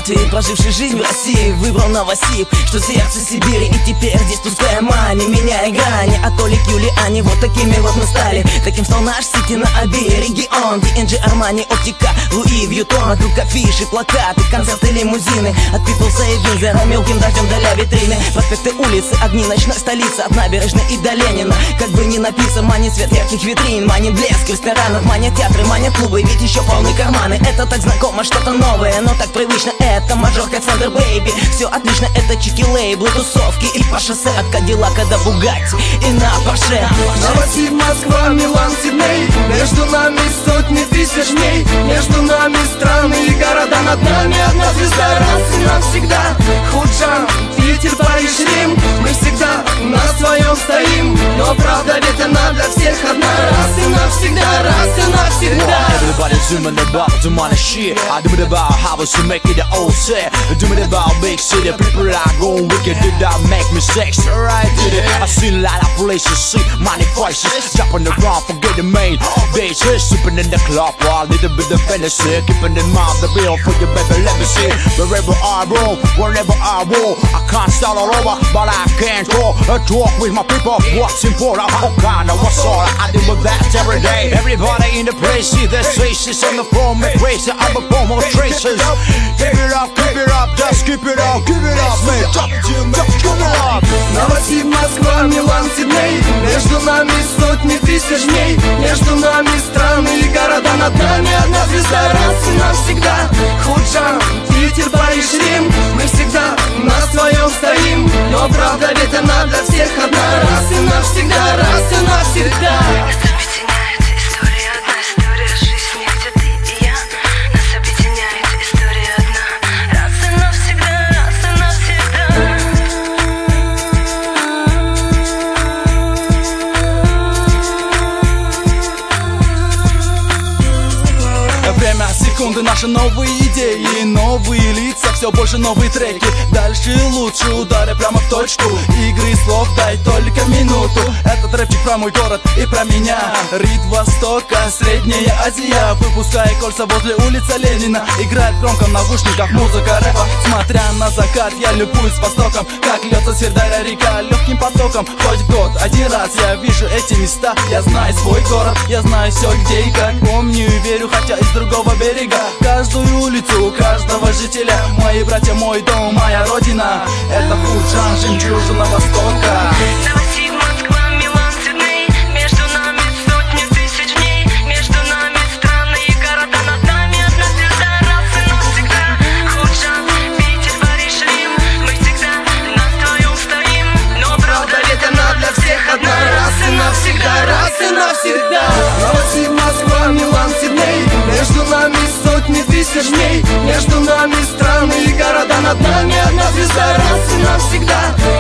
Ты, проживший жизнь в России, выбрал Новосиб, что сердце Сибири. И теперь здесь пустая мани, меняя грани. А Толик, Юли, они вот такими вот мы стали. Таким стал наш Сити на Оби регион. D&G, Армани, Оптика, Луи Вьютон. Вокруг афиши, плакаты, концерты, лимузины. От Пиплса и Винзера мелким дождем до витрины. Проспекты, улицы, огни ночной столицы. От набережной и до Ленина. Как бы ни напиться, манит свет ярких витрин. Манит блеск ресторанов, манит театры, манит клубы. Ведь еще полны карманы. Это так знакомо, что-то новое, но так привычно. Это мажорка, Thunder Baby. Все отлично, это чики лейблы, тусовки. И по шоссе от Кадиллака до Бугатти и на Порше. Новосиб, Москва, Милан, Сидней. Между нами сотни тысяч дней. Между нами страны и города. Над нами одна звезда, раз и навсегда. Худжан, Питер, Париж, Рим. Мы всегда на своем стоим. Но правда ведь она для всех одна. Раз и навсегда, раз и навсегда. Everybody zooming about the money shit. I do it about how to make it the old set. Do it about big city. People are going wicked. Did that make me sex? Right, did it? I see a lot of places, see money prices. Jumping around, forget the main bitches. Sipping in the club, a little bit of fantasy. Keeping in mind the bill for your baby, let me see. Wherever I roam, wherever I roll, I can't start all over, but I can't go. Talk with my people, what's important, what kind of what's all. I deal with that every day. Everybody in the place, see the traces on the phone, make crazy. I'm a form of traces. Keep it up, just keep it up, man. Jump, keep it up. Новосиб, Москва, Милан, Сидней. Между нами сотни тысяч дней. Между нами страны и города. Над нами одна звезда, раз и навсегда. Худжан, Питер, Париж, Рим. Мы всегда на своем стоим. Но правда ведь она для всех одна. Раз и навсегда, раз и навсегда. Время, секунды, наши новые идеи, новые лица, все больше новые треки. Дальше лучше, удары прямо в точку. Игры слов, дай только минуту. Этот рэпчик про мой город и про меня. Ритм Востока, Средняя Азия. Выпуская кольца возле улицы Ленина. Играет громко в наушниках музыка рэпа. Смотря на закат, я любуюсь Востоком. Как льется Свердая река легким потоком. Хоть год, один раз я вижу эти места. Я знаю свой город, я знаю все где и как. Помню и верю, хотя из другого берега. Каждую улицу, каждого жителя. Мои братья, мой дом, моя родина. Это Худжан, жемчужина Востока. Новосиб, Москва, Милан, Сидней. Между нами сотни тысяч дней. Между нами страны и города. Над нами одна звезда, раз и навсегда. Худжан, Питер, Париж, Рим. Мы всегда на своем стоим. Но правда ведь она для всех одна. Раз и навсегда, раз и навсегда. Новосиб, Москва, Милан, Сидней. Между нами сотни тысяч дней. Между нами страны и города. Над нами одна звезда, раз и навсегда.